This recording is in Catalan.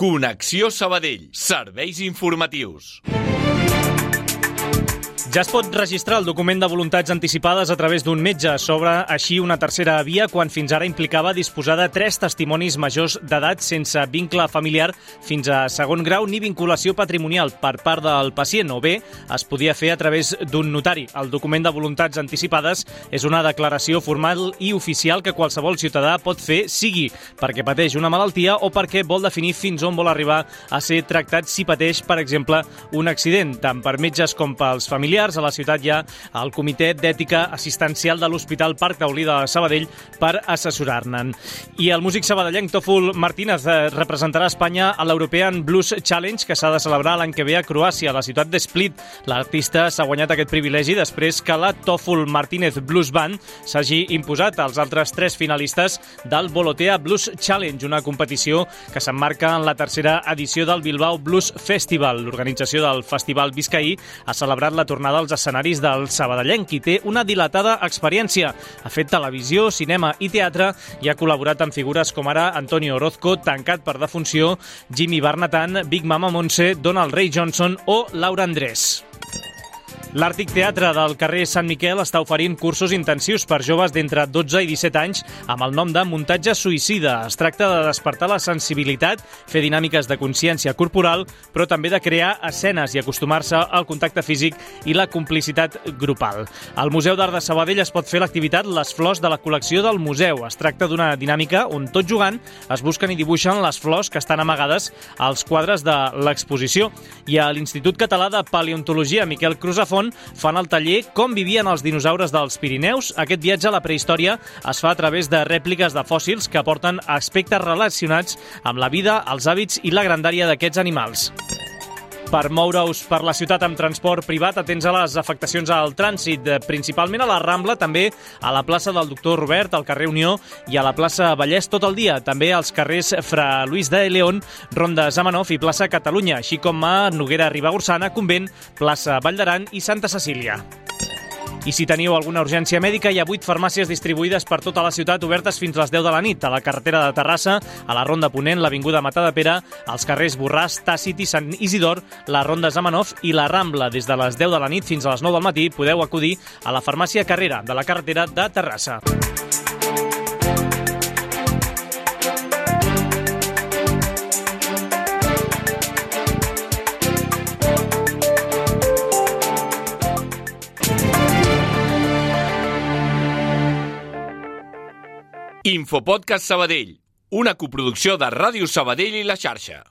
Connexió Sabadell. Serveis informatius. Ja es pot registrar el document de voluntats anticipades a través d'un metge. S'obre així una tercera via quan fins ara implicava disposar de 3 testimonis majors d'edat sense vincle familiar fins a segon grau ni vinculació patrimonial per part del pacient, o bé es podia fer a través d'un notari. El document de voluntats anticipades és una declaració formal i oficial que qualsevol ciutadà pot fer, sigui perquè pateix una malaltia o perquè vol definir fins on vol arribar a ser tractat si pateix, per exemple, un accident. Tant per metges com pels familiars, a la ciutat hi ha el Comitè d'Ètica Assistencial de l'Hospital Parc Taulí de Sabadell per assessorar-ne'n. I el músic sabadellenc Toful Martínez representarà Espanya a l'European Blues Challenge, que s'ha de celebrar l'any que ve a Croàcia, a la ciutat de Split. L'artista s'ha guanyat aquest privilegi després que la Toful Martínez Blues Band s'hagi imposat als altres 3 finalistes del Volotea Blues Challenge, una competició que s'emmarca en la tercera edició del Bilbao Blues Festival. L'organització del Festival Biscaí ha celebrat la tornada als escenaris del sabadellenc i té una dilatada experiència. Ha fet televisió, cinema i teatre i ha col·laborat amb figures com ara Antonio Orozco, tancat per defunció, Jimmy Barnatan, Big Mama Montse, Donald Ray Johnson o Laura Andrés. L'Àrtic Teatre del carrer Sant Miquel està oferint cursos intensius per joves d'entre 12 i 17 anys amb el nom de Muntatge Suïcida. Es tracta de despertar la sensibilitat, fer dinàmiques de consciència corporal, però també de crear escenes i acostumar-se al contacte físic i la complicitat grupal. Al Museu d'Art de Sabadell es pot fer l'activitat Les flors de la col·lecció del museu. Es tracta d'una dinàmica on, tot jugant, es busquen i dibuixen les flors que estan amagades als quadres de l'exposició. I a l'Institut Català de Paleontologia Miquel Crusafont fan el taller Com vivien els dinosaures dels Pirineus. Aquest viatge a la prehistòria es fa a través de rèpliques de fòssils que aporten aspectes relacionats amb la vida, els hàbits i la grandària d'aquests animals. Per moure-us per la ciutat amb transport privat, atents a les afectacions al trànsit, principalment a la Rambla, també a la plaça del Doctor Robert, al carrer Unió i a la plaça Vallès tot el dia, també als carrers Fra Luis de León, Ronda Zamenhof i plaça Catalunya, així com a Noguera Ribagorçana, Convent, plaça Vall d'Aran i Santa Cecília. I si teniu alguna urgència mèdica, hi ha 8 farmàcies distribuïdes per tota la ciutat obertes fins a les 10 de la nit, a la carretera de Terrassa, a la Ronda Ponent, l'Avinguda Matadepera, als carrers Borràs, Tàcit i Sant Isidor, la Ronda Zamenhof i la Rambla. Des de les 10 de la nit fins a les 9 del matí podeu acudir a la farmàcia Carrera de la carretera de Terrassa. Infopodcast Sabadell, una coproducció de Ràdio Sabadell i La Xarxa.